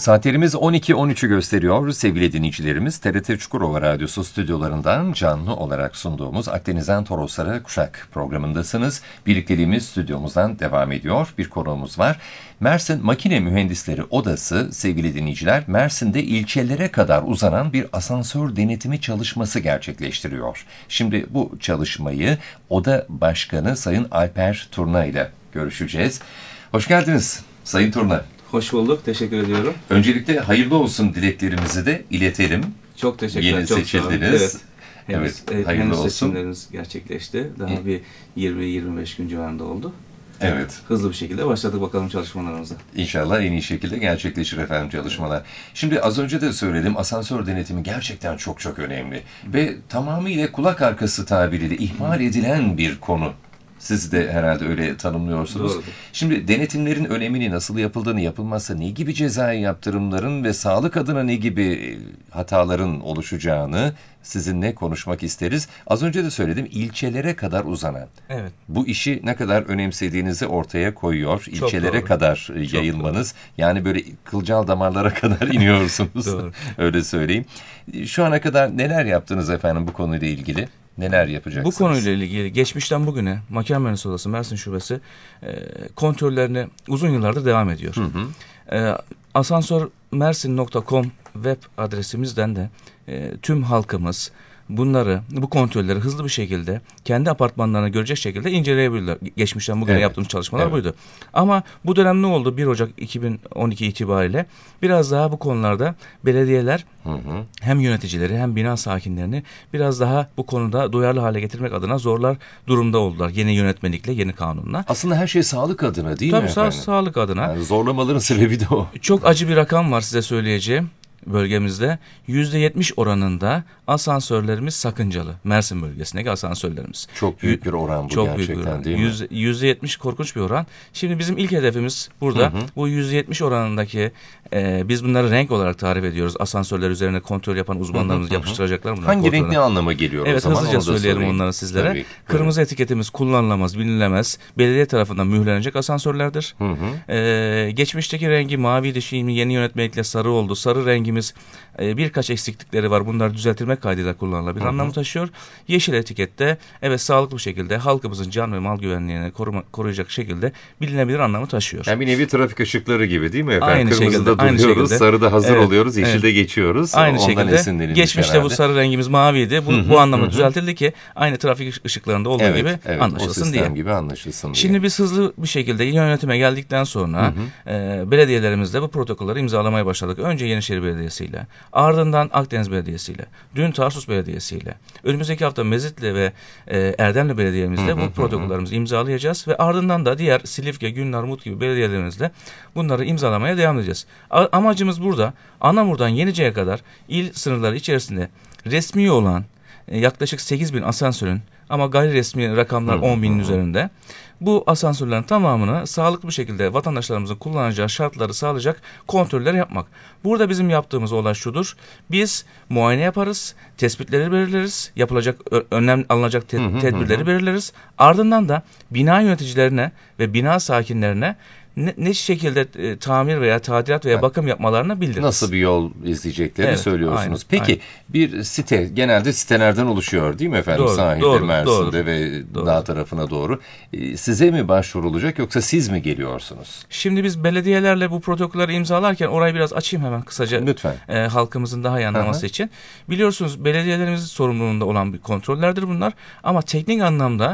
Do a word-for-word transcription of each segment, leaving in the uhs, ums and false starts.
Saatlerimiz on iki on üçü gösteriyor sevgili dinleyicilerimiz. T R T Çukurova Radyosu stüdyolarından canlı olarak sunduğumuz Akdeniz'den Toroslara Kuşak programındasınız. Birlikteliğimiz stüdyomuzdan devam ediyor. Bir konuğumuz var. Mersin Makine Mühendisleri Odası sevgili dinleyiciler, Mersin'de ilçelere kadar uzanan bir asansör denetimi çalışması gerçekleştiriyor. Şimdi bu çalışmayı Oda Başkanı Sayın Alper Turna ile görüşeceğiz. Hoş geldiniz Sayın Turna. Hoş bulduk. Teşekkür ediyorum. Öncelikle hayırlı olsun dileklerimizi de iletelim. Çok teşekkürler. Yeni çok seçildiniz. Evet. Henüz, Evet, hayırlı henüz olsun. seçimlerimiz gerçekleşti. Daha Hı. bir yirmi yirmi beş gün civarında oldu. Evet. Hızlı bir şekilde başladık bakalım çalışmalarımıza. İnşallah en iyi şekilde gerçekleşir efendim çalışmalar. Şimdi az önce de söyledim, asansör denetimi gerçekten çok çok önemli. Hı. Ve tamamıyla kulak arkası tabiriyle ihmal edilen bir konu. Siz de herhalde öyle tanımlıyorsunuz. Doğrudur. Şimdi denetimlerin önemini, nasıl yapıldığını, yapılmazsa ne gibi cezai yaptırımların ve sağlık adına ne gibi hataların oluşacağını sizinle konuşmak isteriz. Az önce de söyledim, ilçelere kadar uzanan. Evet. Bu işi ne kadar önemsediğinizi ortaya koyuyor. Çok İlçelere doğru. kadar Çok yayılmanız. Doğru. Yani böyle kılcal damarlara kadar iniyorsunuz. Doğru. Öyle söyleyeyim. Şu ana kadar neler yaptınız efendim bu konuyla ilgili? Neler yapacaksınız? Bu konuyla ilgili geçmişten bugüne Makine Mühendisleri Odası Mersin Şubesi e, kontrollerine uzun yıllardır devam ediyor. Hı hı. E, asansörmersin nokta com web adresimizden de e, tüm halkımız bunları, bu kontrolleri hızlı bir şekilde kendi apartmanlarına görecek şekilde inceleyebilirler. Geçmişten bugüne evet. yaptığımız çalışmalar evet. buydu. Ama bu dönem ne oldu? bir Ocak iki bin on iki itibariyle biraz daha bu konularda belediyeler hı hı. hem yöneticileri hem bina sakinlerini biraz daha bu konuda duyarlı hale getirmek adına zorlar durumda oldular. Yeni yönetmelikle, yeni kanunla. Aslında her şey sağlık adına değil Tabii mi efendim? Tabii sağlık adına. Yani zorlamaların sebebi de o. Çok acı bir rakam var size söyleyeceğim. Bölgemizde yüzde yetmiş oranında asansörlerimiz sakıncalı. Mersin bölgesindeki asansörlerimiz. Çok büyük bir oran bu Çok gerçekten büyük bir oran. değil mi? yüzde yetmiş korkunç bir oran. Şimdi bizim ilk hedefimiz burada. Hı hı. Bu yüzde yetmiş oranındaki e, biz bunları renk olarak tarif ediyoruz. Asansörler üzerine kontrol yapan uzmanlarımız hı hı. yapıştıracaklar bunları. Hangi renk ne anlama geliyor evet, o zaman? Evet hızlıca söyleyelim sorayım. Onları sizlere. Tabii, kırmızı evet. etiketimiz kullanılamaz, binilemez. Belediye tarafından mühürlenecek asansörlerdir. Hı hı. E, geçmişteki rengi maviydi. Şimdi yeni yönetmelikle sarı oldu. Sarı rengimiz e, birkaç eksiklikleri var. Bunlar düzeltilmek kaydıyla kullanılabilir. Hı hı. Anlamı taşıyor. Yeşil etikette evet sağlıklı bir şekilde halkımızın can ve mal güvenliğini koruma, koruyacak şekilde bilinebilir anlamı taşıyor. Yani bir nevi trafik ışıkları gibi değil mi efendim? Aynı Kırmızıda şekilde, duruyoruz, aynı şekilde. sarıda hazır evet, oluyoruz, yeşilde evet. geçiyoruz. Aynı Ondan şekilde geçmişte herhalde. Bu sarı rengimiz maviydi. Bu, hı hı, bu anlamda hı. düzeltildi ki aynı trafik ışıklarında olduğu evet, gibi evet, anlaşılsın diye. O sistem gibi anlaşılsın diye. Şimdi biz hızlı bir şekilde yönetime geldikten sonra hı hı. E, belediyelerimizde bu protokolleri imzalamaya başladık. Önce Yenişehir Belediyesi ile, ardından Akdeniz Belediyesi ile, dün Tarsus Belediyesi ile, önümüzdeki hafta Mezitli ve e, Erdemli Belediye'mizde bu protokollerimizi imzalayacağız ve ardından da diğer Silifke, Günler, Mut gibi belediyelerimizle bunları imzalamaya devam edeceğiz. A- amacımız burada Anamur'dan Yenice'ye kadar il sınırları içerisinde resmi olan e, yaklaşık sekiz bin asansörün ama gayri resmi rakamlar on binin üzerinde. Bu asansörlerin tamamını sağlıklı bir şekilde vatandaşlarımızın kullanacağı şartları sağlayacak kontrolleri yapmak. Burada bizim yaptığımız olay şudur. Biz muayene yaparız, tespitleri belirleriz, yapılacak önlem alınacak te- hı hı, tedbirleri hı. belirleriz. Ardından da bina yöneticilerine ve bina sakinlerine Ne, ne şekilde e, tamir veya tadilat veya bakım yapmalarını bildiririz. Nasıl bir yol izleyeceklerini evet, söylüyorsunuz. Aynen, Peki aynen. bir site genelde sitelerden oluşuyor değil mi efendim? Doğru, Sahilde, doğru, Mersin'de doğru, ve doğru. dağ tarafına doğru. E, size mi başvurulacak yoksa siz mi geliyorsunuz? Şimdi biz belediyelerle bu protokolleri imzalarken orayı biraz açayım hemen kısaca. Lütfen. E, halkımızın daha iyi anlaması Aha. için. Biliyorsunuz belediyelerimizin sorumluluğunda olan bir kontrollerdir bunlar. Ama teknik anlamda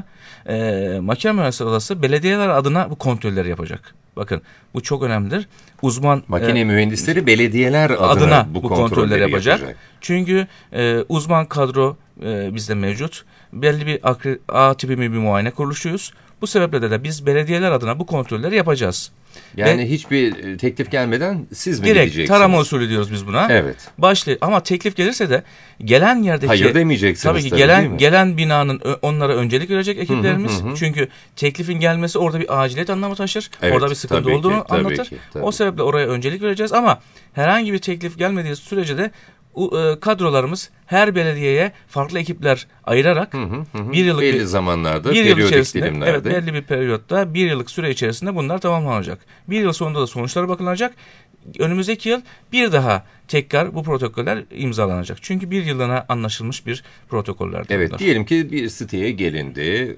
e, Makine Mühendisleri Odası belediyeler adına bu kontrolleri yapacak. Bakın bu çok önemlidir. Uzman makine e, mühendisleri belediyeler adına, adına bu, bu kontrolleri, kontrolleri yapacak. yapacak. Çünkü e, uzman kadro e, bizde mevcut. Belli bir A tipi bir muayene kuruluşuyuz. Bu sebeple de, de biz belediyeler adına bu kontrolleri yapacağız. Yani Ve hiçbir teklif gelmeden siz mi direkt gideceksiniz? tarama usulü diyoruz biz buna. Evet. Başlı ama teklif gelirse de gelen yerdeki hayır demeyeceksiniz tabii ki tabii, gelen gelen binanın onlara öncelik verecek ekiplerimiz. Hı hı hı. Çünkü teklifin gelmesi orada bir aciliyet anlamı taşır. Evet, orada bir sıkıntı tabii olduğunu ki, tabii anlatır. ki, tabii. O sebeple oraya öncelik vereceğiz ama herhangi bir teklif gelmediği sürece de kadrolarımız her belediyeye farklı ekipler ayırarak hı hı hı. bir yıllık belli bir, zamanlarda, bir yıl içerisinde, dilimlerde. evet belli bir periyotta bir yıllık süre içerisinde bunlar tamamlanacak. Bir yıl sonunda da sonuçlara bakılacak. önümüzdeki yıl bir daha tekrar bu protokoller imzalanacak. Çünkü bir yılına anlaşılmış bir protokollerdir Evet, bunlar. diyelim ki bir siteye gelindi,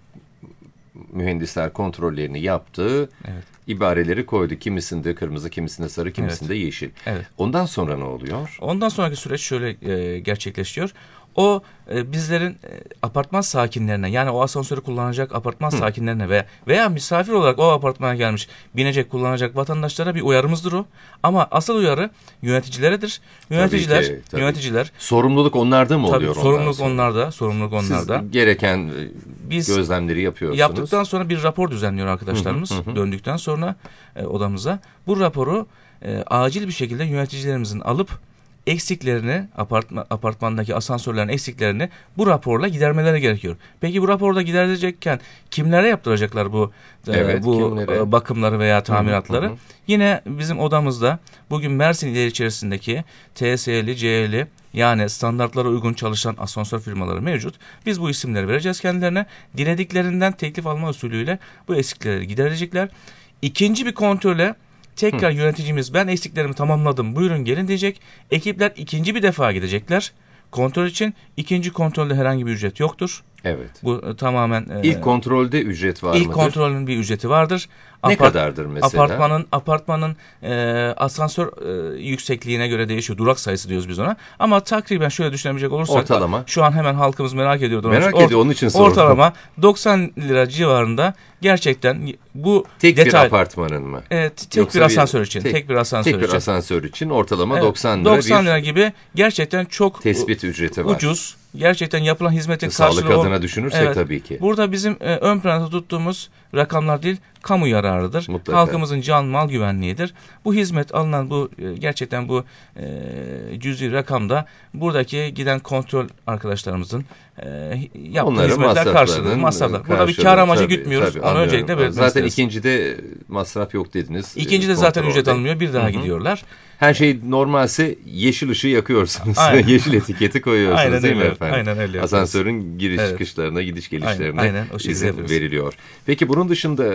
mühendisler kontrollerini yaptı, Evet. ibareleri koydu. Kimisinde kırmızı, kimisinde sarı, kimisinde Evet. yeşil. Evet. Ondan sonra ne oluyor? Ondan sonraki süreç şöyle e, gerçekleşiyor. O e, bizlerin e, apartman sakinlerine, yani o asansörü kullanacak apartman Hı. sakinlerine ve veya misafir olarak o apartmana gelmiş binecek, kullanacak vatandaşlara bir uyarımızdır o. Ama asıl uyarı yöneticileredir. Yöneticiler, Tabii ki, tabii. yöneticiler Sorumluluk onlarda mı tabii oluyor? sorumluluk ondan sonra? onlarda, sorumluluk onlarda. Siz gereken e, Biz gözlemleri yapıyorsunuz. yaptıktan sonra bir rapor düzenliyor arkadaşlarımız. Hı hı hı. Döndükten sonra e, odamıza bu raporu e, acil bir şekilde yöneticilerimizin alıp eksiklerini, apartman, apartmandaki asansörlerin eksiklerini bu raporla gidermeleri gerekiyor. Peki bu raporda giderilecekken kimlere yaptıracaklar bu e, Evet, bu kimlere? e, bakımları veya tamiratları? Hı hı. Yine bizim odamızda bugün Mersin ili içerisindeki T S E'li, C E'li, yani standartlara uygun çalışan asansör firmaları mevcut. Biz bu isimleri vereceğiz kendilerine. Dilediklerinden teklif alma usulüyle bu eksikleri giderecekler. İkinci bir kontrole tekrar Hı. yöneticimiz ben eksiklerimi tamamladım, buyurun gelin diyecek. Ekipler ikinci bir defa gidecekler kontrol için. İkinci kontrolde herhangi bir ücret yoktur. Evet. Bu e, tamamen... İlk e, kontrolde ücret var ilk mıdır? kontrolün bir ücreti vardır. Ne Apart- kadardır mesela? Apartmanın apartmanın e, asansör e, yüksekliğine göre değişiyor. Durak sayısı diyoruz biz ona. Ama takriben şöyle düşünebilecek olursak, ortalama. Şu an hemen halkımız merak ediyordur. Merak Ort- ediyor, onun için sordum. Ortalama doksan lira civarında gerçekten bu tek detay, bir apartmanın mı? Evet, tek Yoksa bir asansör için. Tek, tek bir asansör tek bir için. asansör için ortalama Evet, doksan lira doksan bir lira gibi gerçekten çok tespit ücreti var. ucuz. Gerçekten yapılan hizmetin Sağlık karşılığı adına o. düşünürsek Evet. tabii ki. Burada bizim e, ön planda tuttuğumuz rakamlar değil, kamu yararıdır. Mutlaka. Halkımızın can mal güvenliğidir. Bu hizmet alınan bu e, gerçekten bu e, cüzi rakamda buradaki giden kontrol arkadaşlarımızın e, yaptığı Onların hizmetler karşılığı, masraflarının masraflar. Burada bir karşılığı, kar amacı tabii, gütmüyoruz. tabii, Onu anlıyorum. öncelikle belirtmek Zaten isteriz. ikincide masraf yok dediniz. İkincide zaten kontrolde. ücret alınmıyor. Bir daha Hı hı. gidiyorlar. Her şey normalse yeşil ışığı yakıyorsunuz. Aynen. Yeşil etiketi koyuyorsunuz Aynen değil mi öyle. efendim? Aynen öyle yapıyoruz. Asansörün giriş Evet. çıkışlarına, gidiş gelişlerine Aynen, aynen. O şekilde izin yapıyoruz. veriliyor. Peki bunun dışında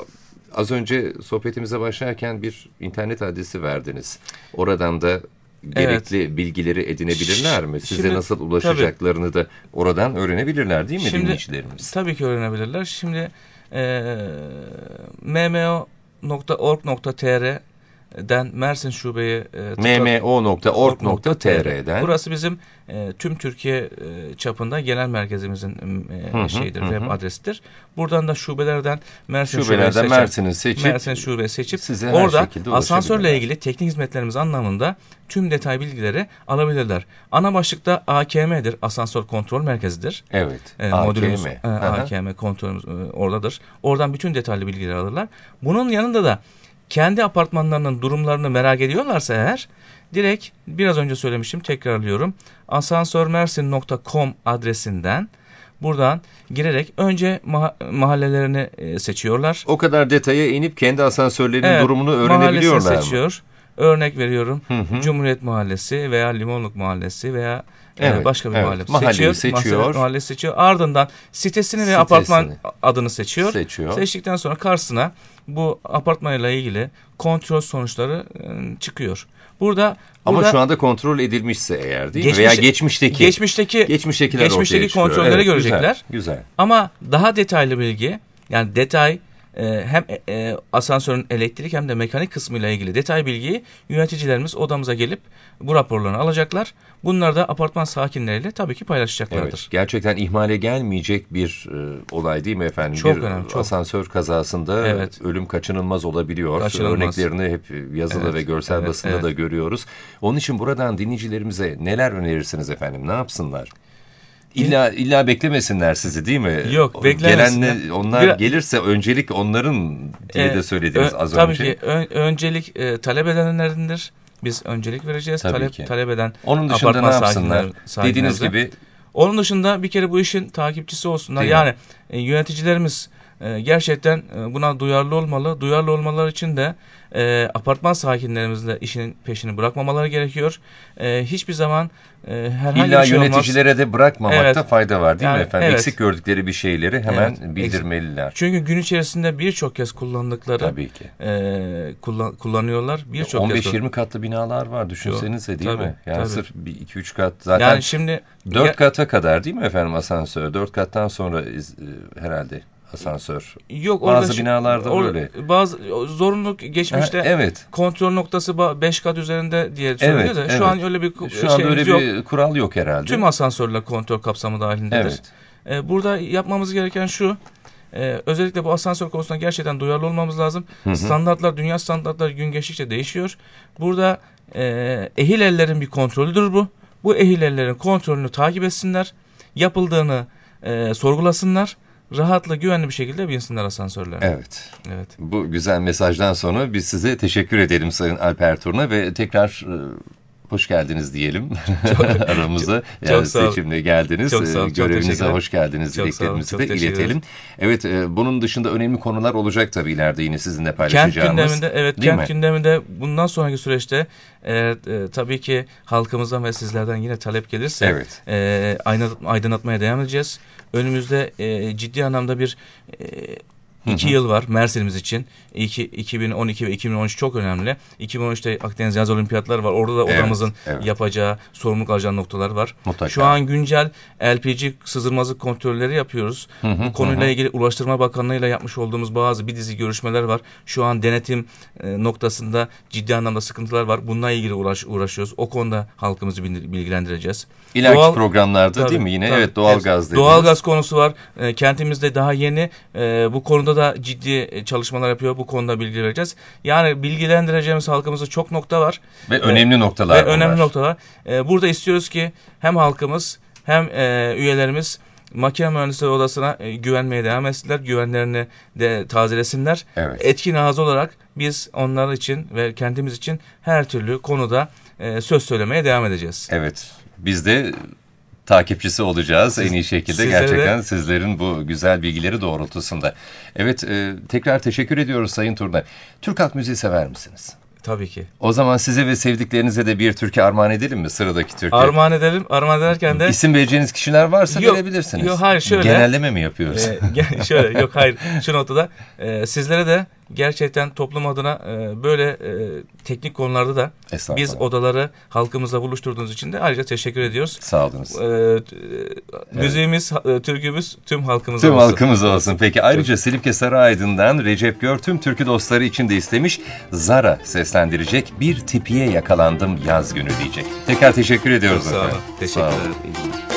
az önce sohbetimize başlarken bir internet adresi verdiniz. Oradan da gerekli evet. bilgileri edinebilirler mi? Size Şimdi, nasıl ulaşacaklarını tabii. da oradan öğrenebilirler değil mi Şimdi, dinleyicilerimiz? Tabii ki öğrenebilirler. Şimdi e, m m o nokta org nokta t r den Mersin şubeye e, m m o nokta org nokta t r'den burası bizim e, tüm Türkiye e, çapında genel merkezimizin e, hı hı, şeyidir, hı. web adresidir. Buradan da şubelerden Mersin şubelerden şubeyi Mersin'i seçip, Mersin şube seçip size orada asansörle ilgili teknik hizmetlerimiz anlamında tüm detay bilgileri alabilirler. Ana başlıkta A K M'dir. Asansör Kontrol Merkezidir. Evet. E, modülümüz e, A K M kontrolümüz e, oradadır. Oradan bütün detaylı bilgileri alırlar. Bunun yanında da kendi apartmanlarının durumlarını merak ediyorlarsa eğer direkt biraz önce söylemiştim, tekrarlıyorum. asansörmersin nokta com adresinden buradan girerek önce ma- mahallelerini e, seçiyorlar. O kadar detaya inip kendi asansörlerinin evet, durumunu öğrenebiliyorlar mahallesini mı? seçiyor. Örnek veriyorum. Hı hı. Cumhuriyet Mahallesi veya Limonluk Mahallesi veya evet, başka bir evet. mahalle Mahalleyi seçiyor. seçiyor. Mahalle seçiyor. Ardından sitesini ve Sitesini. apartman adını seçiyor. seçiyor. Seçtikten sonra karşısına bu apartmanla ilgili kontrol sonuçları çıkıyor. Burada ama burada, şu anda kontrol edilmişse eğer değil geçmiş, mi? Veya geçmişteki geçmişteki geçmiştekiler geçmişteki kontrolleri evet, görecekler. Güzel, güzel. Ama daha detaylı bilgi, yani detay e, hem e, asansörün elektrik hem de mekanik kısmıyla ilgili detay bilgiyi yöneticilerimiz odamıza gelip bu raporlarını alacaklar. Bunları da apartman sakinleriyle tabii ki paylaşacaklardır. Evet, gerçekten ihmale gelmeyecek bir e, olay değil mi efendim? Çok bir önemli, çok. Asansör kazasında evet. ölüm kaçınılmaz olabiliyor. Kaçınılmaz. Örneklerini hep yazılı evet. ve görsel evet. basında evet. da görüyoruz. Onun için buradan dinleyicilerimize neler önerirsiniz efendim? Ne yapsınlar? İlla illa beklemesinler sizi değil mi? Yok, beklemesinler. Gelenle onlar bir, gelirse öncelik onların diye e, de söylediniz ö, az tabii önce. Tabii ki ön, öncelik e, talep edenlerindir. Biz öncelik vereceğiz. Tabii talep ki. talep eden onun dışında apartman ne yapsınlar? Sakinler, Dediğiniz gibi. Onun dışında bir kere bu işin takipçisi olsunlar. Değil yani mi? e, yöneticilerimiz e, gerçekten e, buna duyarlı olmalı. Duyarlı olmaları için de e, apartman sakinlerimizin de işinin peşini bırakmamaları gerekiyor. E, hiçbir zaman e, herhangi İlla bir şey yöneticilere olmaz. de bırakmamakta Evet. fayda var değil Yani, mi efendim? evet. Eksik gördükleri bir şeyleri hemen Evet, bildirmeliler. Çünkü gün içerisinde birçok kez kullandıkları Tabii ki. e, kullan, kullanıyorlar. Birçok on kez. beş yirmi katlı binalar var düşünsenize değil Tabii, mi? Yani tabii. sırf bir iki üç kat zaten Yani şimdi dört ya- kata kadar değil mi efendim asansör? dört kattan sonra iz- e, herhalde asansör. Yok, Bazı orada şu- binalarda or- böyle. Bazı zorunluluk geçmişte Ha, evet. kontrol noktası beş kat üzerinde diye söyleniyor Evet, da evet. şu an öyle bir ku- Şu anda öyle şeyimiz yok. bir kural yok herhalde. Tüm asansörler kontrol kapsamı dahilindedir. Evet. Ee, burada yapmamız gereken şu. e, özellikle bu asansör konusunda gerçekten duyarlı olmamız lazım. Hı hı. Standartlar, dünya standartları gün geçtikçe değişiyor. Burada e, ehil ellerin bir kontrolüdür bu. Bu ehil ellerin kontrolünü takip etsinler. Yapıldığını e, sorgulasınlar. Rahatla, güvenli bir şekilde binsinler asansörlerine. Evet. Evet. Bu güzel mesajdan sonra biz size teşekkür edelim Sayın Alper Turna ve tekrar e, hoş geldiniz diyelim aramıza. çok Yani sağ olun. seçimle geldiniz. Çok sağ olun, E, çok Görevinize teşekkürler. hoş geldiniz Çok sağ olun, dileklerimizi çok de teşekkür iletelim. ederim. Evet, e, bunun dışında önemli konular olacak tabii ileride yine sizinle Kent paylaşacağımız. gündeminde, evet, Değil kent mi? gündeminde bundan sonraki süreçte e, e, tabii ki halkımızdan ve sizlerden yine talep gelirse Evet. e, aydın- aydınlatmaya devam edeceğiz. Önümüzde e, ciddi anlamda bir e, iki yıl var Mersin'imiz için. İki, iki bin on iki ve iki bin on üç çok önemli. iki bin on üçte Akdeniz Yaz Olimpiyatları var. Orada da Evet, odamızın evet. yapacağı, sorumluluk alacağı noktalar var. Mutlaka. Şu an güncel L P G sızdırmazlık kontrolleri yapıyoruz. Hı hı, Bu konuyla hı hı. ilgili Ulaştırma Bakanlığı'yla yapmış olduğumuz bazı bir dizi görüşmeler var. Şu an denetim e, noktasında ciddi anlamda sıkıntılar var. Bununla ilgili uğraş, uğraşıyoruz. O konuda halkımızı bildir- bilgilendireceğiz. İleriki Doğal- programlarda Tabii, değil mi? Yine tabii. evet doğalgaz dediniz. Doğalgaz konusu var. E, kentimizde daha yeni. E, bu konuda da ciddi e, çalışmalar yapıyor. Bu konuda bilgi vereceğiz. Yani bilgilendireceğimiz halkımızda çok nokta var. Ve E, önemli noktalar Ve bunlar. önemli noktalar. E, burada istiyoruz ki hem halkımız hem e, üyelerimiz makine mühendisleri odasına e, güvenmeye devam etsinler. Güvenlerini de tazelesinler. Evet. Etkin ağız olarak biz onlar için ve kentimiz için her türlü konuda e, söz söylemeye devam edeceğiz. Evet. Biz de takipçisi olacağız Siz- en iyi şekilde sizlere gerçekten de- sizlerin bu güzel bilgileri doğrultusunda. Evet, e, tekrar teşekkür ediyoruz Sayın Turna. Türk halk müziği sever misiniz? Tabii ki. O zaman size ve sevdiklerinize de bir türkü armağan edelim mi? Sıradaki türkü. Armağan edelim. Armağan ederken de İsim vereceğiniz kişiler varsa Yok, verebilirsiniz. yok, hayır, şöyle. Genelleme mi yapıyoruz? e, gel- şöyle yok hayır şu noktada e, sizlere de gerçekten toplum adına e, böyle e, teknik konularda da Estağfurullah. biz odaları halkımızla buluşturduğunuz için de ayrıca teşekkür ediyoruz. Sağ olunuz. E, e, müziğimiz, e, türkümüz tüm halkımıza Tüm olsun. halkımız olsun. Peki ayrıca Silifke Sarıaydın'dan Recep Gör tüm türkü dostları için de istemiş. Zara seslendirecek. Bir tipiye yakalandım yaz günü diyecek. Tekrar teşekkür ediyoruz. Çok sağ olun. efendim. Sağ Teşekkürler. olun. İyi günler.